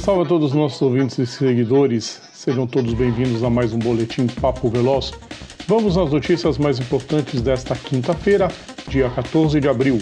Salve a todos os nossos ouvintes e seguidores, sejam todos bem-vindos a mais um Boletim Papo Veloz. Vamos às notícias mais importantes desta quinta-feira, dia 14 de abril.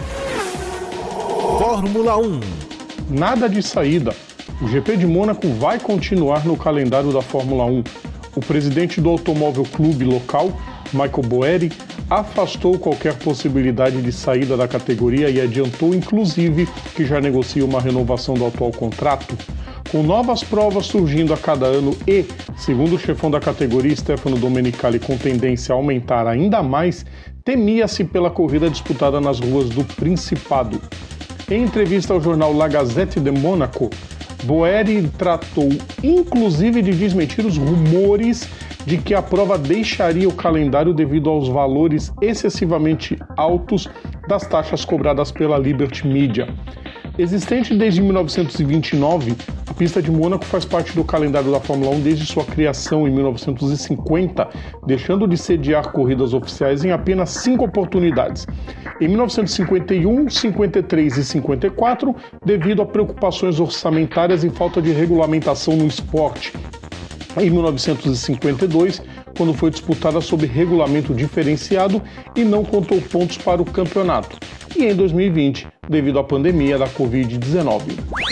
Fórmula 1. Nada de saída. O GP de Mônaco vai continuar no calendário da Fórmula 1. O presidente do Automóvel Clube local, Michael Boeri, afastou qualquer possibilidade de saída da categoria e adiantou, inclusive, que já negocia uma renovação do atual contrato. Com novas provas surgindo a cada ano e, segundo o chefão da categoria, Stefano Domenicali, com tendência a aumentar ainda mais, temia-se pela corrida disputada nas ruas do Principado. Em entrevista ao jornal La Gazette de Monaco, Boeri tratou inclusive de desmentir os rumores de que a prova deixaria o calendário devido aos valores excessivamente altos das taxas cobradas pela Liberty Media. Existente desde 1929, a pista de Mônaco faz parte do calendário da Fórmula 1 desde sua criação em 1950, deixando de sediar corridas oficiais em apenas 5 oportunidades. Em 1951, 53 e 54, devido a preocupações orçamentárias e falta de regulamentação no esporte. Em 1952, quando foi disputada sob regulamento diferenciado e não contou pontos para o campeonato. E em 2020, devido à pandemia da Covid-19.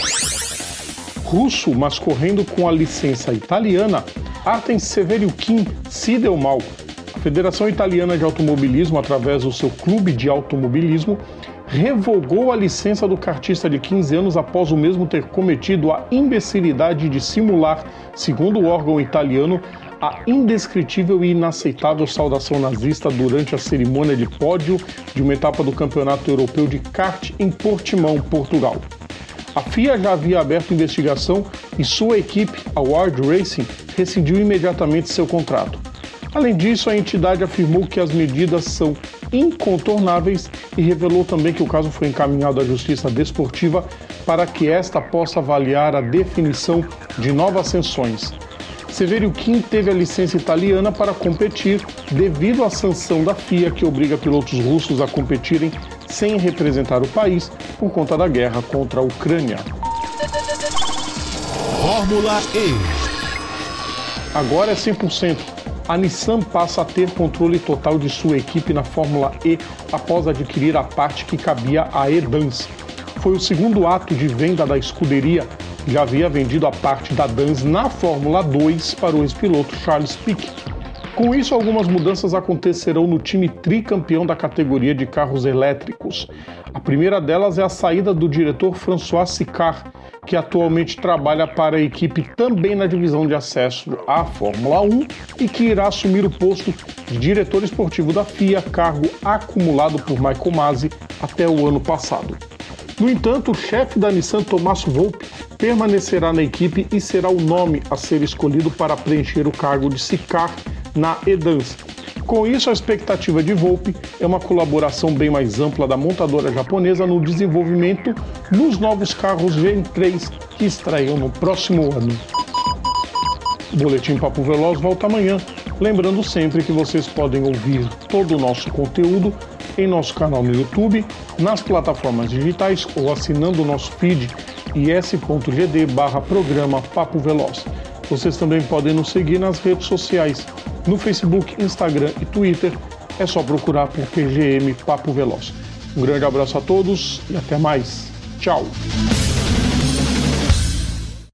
Russo, mas correndo com a licença italiana, Artem Severiukin se deu mal. A Federação Italiana de Automobilismo, através do seu clube de automobilismo, revogou a licença do kartista de 15 anos após o mesmo ter cometido a imbecilidade de simular, segundo o órgão italiano, a indescritível e inaceitável saudação nazista durante a cerimônia de pódio de uma etapa do Campeonato Europeu de Kart em Portimão, Portugal. A FIA já havia aberto investigação e sua equipe, a World Racing, rescindiu imediatamente seu contrato. Além disso, a entidade afirmou que as medidas são incontornáveis e revelou também que o caso foi encaminhado à Justiça Desportiva para que esta possa avaliar a definição de novas sanções. Severiukin teve a licença italiana para competir devido à sanção da FIA que obriga pilotos russos a competirem sem representar o país por conta da guerra contra a Ucrânia. Fórmula E. Agora é 100%. A Nissan passa a ter controle total de sua equipe na Fórmula E após adquirir a parte que cabia à Edans. Foi o segundo ato de venda da escuderia. Já havia vendido a parte da Dans na Fórmula 2 para o ex-piloto Charles Pic. Com isso, algumas mudanças acontecerão no time tricampeão da categoria de carros elétricos. A primeira delas é a saída do diretor François Sicard, que atualmente trabalha para a equipe também na divisão de acesso à Fórmula 1 e que irá assumir o posto de diretor esportivo da FIA, cargo acumulado por Michael Masi até o ano passado. No entanto, o chefe da Nissan, Tommaso Volpi, permanecerá na equipe e será o nome a ser escolhido para preencher o cargo de Sicard na Edans. Com isso, a expectativa de Volpi é uma colaboração bem mais ampla da montadora japonesa no desenvolvimento dos novos carros Gen3 que estreiam no próximo ano. O Boletim Papo Veloz volta amanhã, lembrando sempre que vocês podem ouvir todo o nosso conteúdo em nosso canal no YouTube, nas plataformas digitais ou assinando o nosso feed is.gd/programa Papo Veloz. Vocês também podem nos seguir nas redes sociais, no Facebook, Instagram e Twitter. É só procurar por PGM Papo Veloz. Um grande abraço a todos e até mais. Tchau!